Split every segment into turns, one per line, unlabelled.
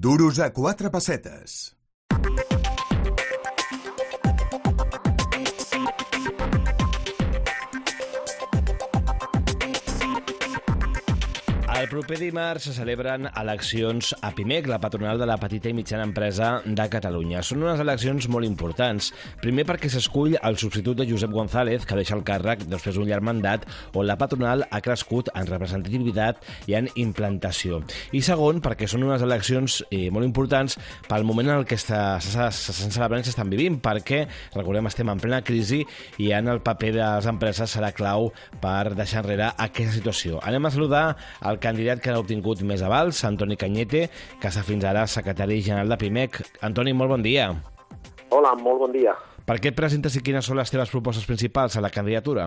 Duros a 4 pessetes.
El proper dimarts se celebren eleccions a PIMEC, la patronal de la petita i mitjana empresa de Catalunya. Són unes eleccions molt importants. Primer perquè s'escull el substitut de Josep González, que deixa el càrrec després d'un llarg mandat on la patronal ha crescut en representativitat i en implantació. I segon, perquè són unes eleccions molt importants pel moment en el que s'estan celebrant i s'estan vivint, perquè, recordem, estem en plena crisi i en el paper de les empreses serà clau per deixar enrere aquesta situació. Anem a saludar el candidat que ha obtingut més avals, Antoni Cañete, que està fins ara secretari general de PIMEC. Antoni, molt bon dia.
Hola, molt bon dia.
Per què et presentes i quines són les teves propostes principals a la candidatura?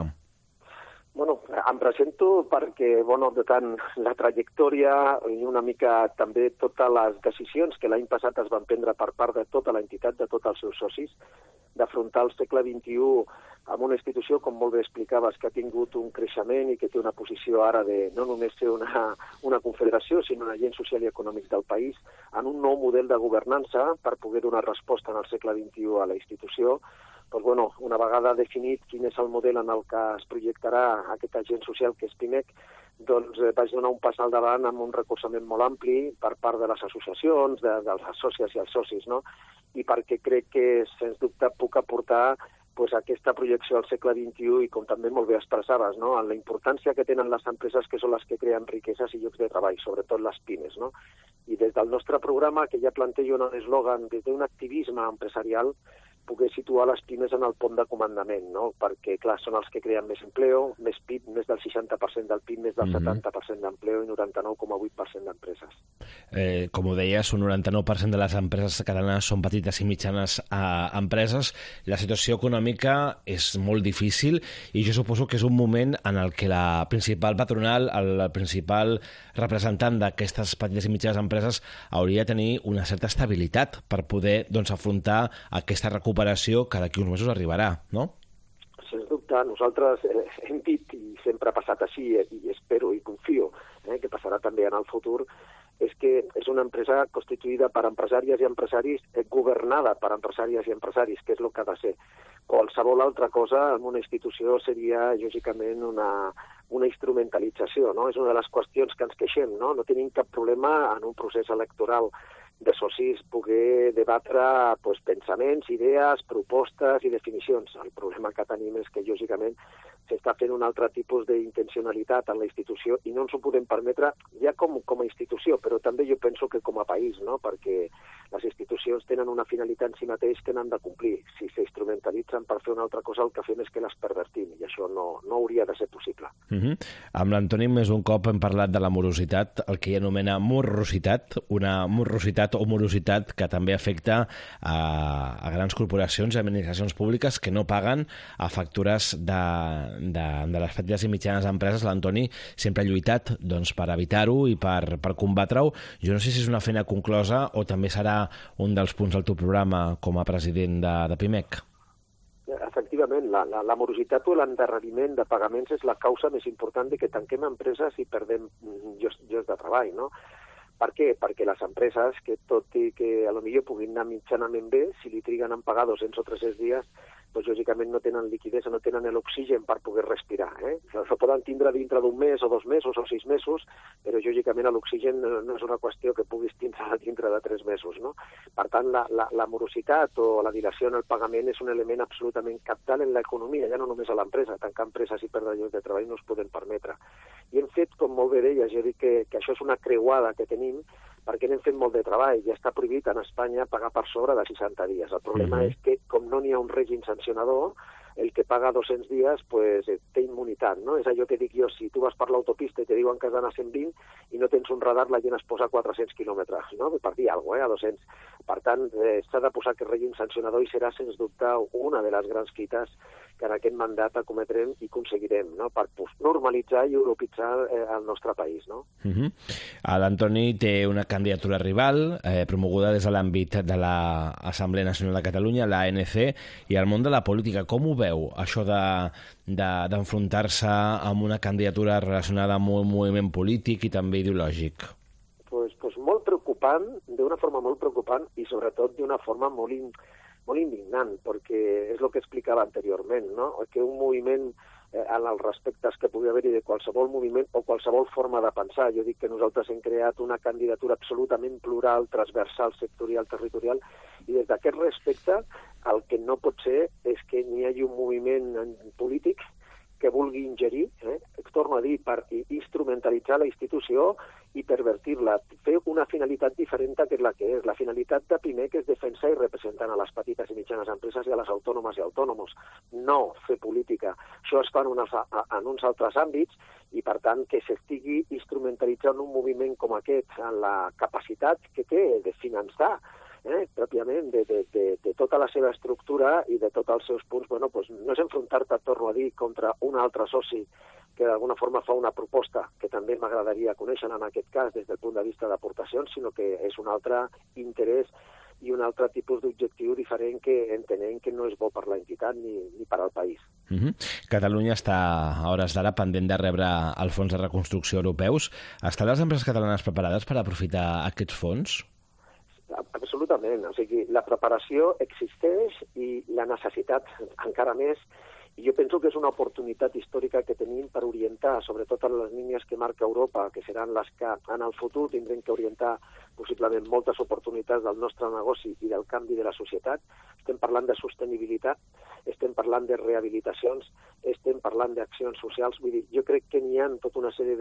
Bueno, em presento perquè, de tant la trajectòria i una mica també totes les decisions que l'any passat es van prendre per part de tota l'entitat, de tots els seus socis, d'afrontar el segle XXI amb una institució, com molt bé explicaves, que ha tingut un creixement i que té una posició ara de no només ser una confederació, sinó un agent social i econòmic del país, en un nou model de governança per poder donar resposta en el segle XXI a la institució. Doncs, una vegada definit quin és el model en el que es projectarà aquest agent social que és PIMEC, doncs vaig donar un pas al davant amb un recolzament molt ampli per part de les associacions, de les sòcies i els socis, no? I perquè crec que, sens dubte, puc aportar aquesta projecció al segle XXI i, com també molt bé expressaves, no? En la importància que tenen les empreses, que són les que creen riqueses i llocs de treball, sobretot les pimes, no? I des del nostre programa, que ja plantejo en l'eslògan des d'un activisme empresarial, poder situar les pimes en el pont de comandament, no? Perquè, clar, són els que creen més empleo, més PIB, més del 60% del PIB, més del 70% d'empleo i 99,8% d'empreses.
Com ho deies, un 99% de les empreses catalanes són petites i mitjanes empreses. La situació econòmica és molt difícil i jo suposo que és un moment en el que la principal patronal, el principal representant d'aquestes petites i mitjanes empreses hauria de tenir una certa estabilitat per poder afrontar aquesta recuperació que d'aquí uns mesos arribarà, no?
Sens dubte, nosaltres hem dit, i sempre ha passat així, i espero i confio que passarà també en el futur, és que és una empresa constituïda per empresàries i empresaris, governada per empresàries i empresaris, que és el que ha de ser. Qualsevol altra cosa en una institució seria, lògicament, una instrumentalització, no? És una de les qüestions que ens queixem, no? No tenim cap problema en un procés electoral de socis poder debatre pensaments, idees, propostes i definicions. El problema que tenim és que, lògicament, s'està fent un altre tipus d'intencionalitat en la institució i no ens ho podem permetre ja com a institució, però també jo penso que com a país, no? Perquè les institucions tenen una finalitat en si mateix que n'han de complir. Si s'instrumentalitzen per fer una altra cosa, el que fem és que les pervertim, i això no hauria de ser possible.
Amb l'Antoni més un cop hem parlat de la morositat, el que ell anomena morositat, una morositat o morositat que també afecta a grans corporacions i administracions públiques que no paguen a factures de les petites i mitjanes empreses. L'Antoni sempre ha lluitat per evitar-ho i per combatre-ho. Jo no sé si és una feina conclosa o també serà un dels punts del teu programa com a president de PIMEC.
Efectivament, la morositat o l'endarreriment de pagaments és la causa més important de que tanquem empreses i perdem llocs de treball, no? Per què? Perquè les empreses, que tot i que potser puguin anar mitjanament bé, si li triguen a pagar 200 o 300 dies, doncs lògicament no tenen liquiditat, no tenen l'oxigen per poder respirar. Això poden tindre dintre d'un mes o 2 mesos o 6 mesos, però lògicament l'oxigen no és una qüestió que puguis tindre dintre de 3 mesos, no? Per tant, la morositat o la dilació en el pagament és un element absolutament cabdal en l'economia, ja no només a l'empresa. Tancar empreses i perdre llocs de treball no es poden permetre. I hem fet, com molt bé deies, jo dic que això és una creuada que tenim, perquè n'hem fet molt de treball. Ja està prohibit en Espanya pagar per sobre de 60 dies. El problema és que, com no n'hi ha un règim sancionador, el que paga 200 dies té immunitat, no? És allò que dic jo, si tu vas per l'autopista i te diuen que has d'anar a 120 i no tens un radar, la gent es posa a 400 quilòmetres, no? Per dir alguna cosa, a 200. Per tant, s'ha de posar aquest règim sancionador i serà, sens dubte, una de les grans fites que en aquest mandat acometrem i aconseguirem, no? Per normalitzar i europitzar el nostre país, no?
L'Antoni té una candidatura rival, promoguda des de l'àmbit de l'Assemblea Nacional de Catalunya, l'ANC, i el món de la política. Com ho veu, això d'enfrontar-se amb una candidatura relacionada amb un moviment polític i també ideològic?
Pues molt preocupat molt preocupant i sobretot d'una forma molt indignant, perquè és el que explicava anteriorment, no? Que un moviment en els respectes que pugui haver-hi de qualsevol moviment o qualsevol forma de pensar. Jo dic que nosaltres hem creat una candidatura absolutament plural, transversal, sectorial, territorial, i des d'aquest respecte el que no pot ser és que n'hi hagi un moviment polític que vulgui ingerir, torno a dir, per instrumentalitzar la institució i pervertir-la, fer una finalitat diferent que és la que és. La finalitat de PIMEC és defensar i representar a les petites i mitjanes empreses i a les autònomes i autònoms, no fer política. Això es fa en uns altres àmbits i, per tant, que s'estigui instrumentalitzant un moviment com aquest en la capacitat que té de finançar pròpiament de tota la seva estructura i de tots els seus punts, no és enfrontar-te, torno a dir, contra un altre soci que d'alguna forma fa una proposta que també m'agradaria conèixer en aquest cas des del punt de vista d'aportacions, sinó que és un altre interès i un altre tipus d'objectiu diferent que entenem que no és bo per l'entitat ni per al país.
Catalunya està a hores d'ara pendent de rebre el fons de reconstrucció europeus. Estan les empreses catalanes preparades per aprofitar aquests fons?
Absolutament. O sigui, la preparació existeix i la necessitat encara més. I jo penso que és una oportunitat històrica que tenim per orientar, sobretot en les línies que marca Europa, que seran les que en el futur tindrem que orientar possiblement moltes oportunitats del nostre negoci i del canvi de la societat. Estem parlant de sostenibilitat, estem parlant de rehabilitacions, estem parlant d'accions socials. Vull dir, jo crec que n'hi ha tota una sèrie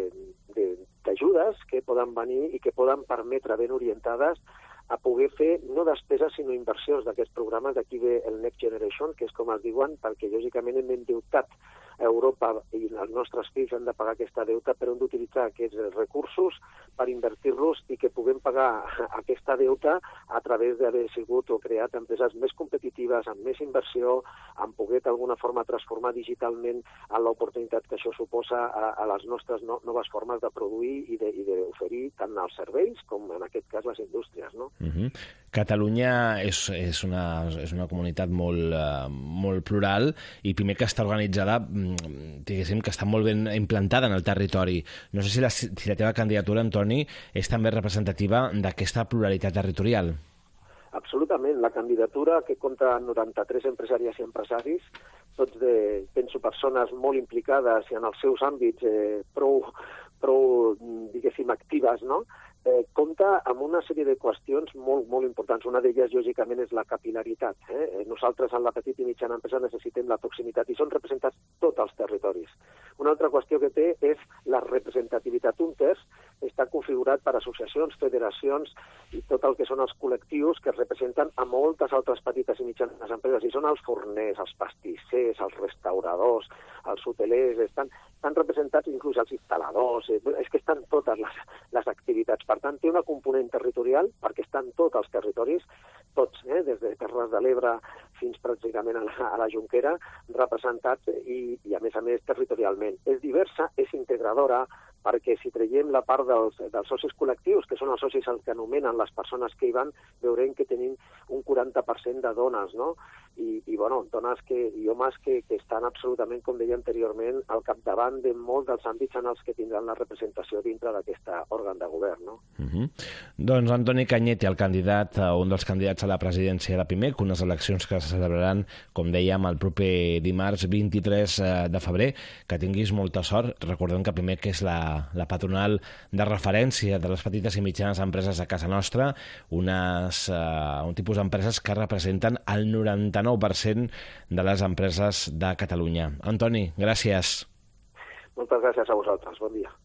d'ajudes que poden venir i que poden permetre, ben orientades, a poder fer no despeses sinó inversions d'aquests programes. D'aquí ve el Next Generation, que és com es diuen, perquè lògicament hem endeutat a Europa i els nostres fills han de pagar aquesta deuta, però hem d'utilitzar aquests recursos per invertir-los i que puguem pagar aquesta deuta a través d'haver sigut o creat empreses més competitives, amb més inversió, amb poder d'alguna forma transformar digitalment en l'oportunitat que això suposa a les nostres noves formes de produir i d'oferir tant els serveis com en aquest cas les indústries, no?
Catalunya és una comunitat molt plural i PIMEC està organitzada, diguéssim, que està molt ben implantada en el territori. No sé si la teva candidatura, Antoni, és també representativa d'aquesta pluralitat territorial.
Absolutament. La candidatura, que compta amb 93 empresàries i empresaris, tots penso, persones molt implicades i en els seus àmbits prou diguéssim, actives, no? Compta amb una sèrie de qüestions molt importants. Una d'elles, lògicament, és la capil·laritat. Nosaltres, en la petita i mitjana empresa, necessitem la proximitat i són representats tots els territoris. Una altra qüestió que té és la representativitat. Un terç està configurat per associacions, federacions i tot el que són els col·lectius que representen a moltes altres petites i mitjanes empreses. I són els forners, els pastissers, els restauradors, els hotelers, estan representats inclús els instal·ladors, és que estan totes les activitats. Per tant, té una component territorial perquè estan tots els territoris, tots, des de Terres de l'Ebre fins pràcticament a la Jonquera, representats i a més territorialment. És diversa, és integradora, perquè si traiem la part dels socis col·lectius, que són els socis els que anomenen les persones que hi van, veurem que tenim un 40% de dones, no? I dones i homes que estan absolutament, com deia anteriorment, al capdavant de molts dels àmbits en els que tindran la representació dintre d'aquest òrgan de govern, no?
Doncs Antoni Cañete, un dels candidats a la presidència de PIMEC, unes eleccions que se celebraran, com dèiem, el proper dimarts 23 de febrer. Que tinguis molta sort. Recordem que PIMEC és la patronal de referència de les petites i mitjanes empreses a casa nostra, un tipus d'empreses que representen el 99% de les empreses de Catalunya. Antoni, gràcies.
Moltes gràcies a vosaltres. Bon dia.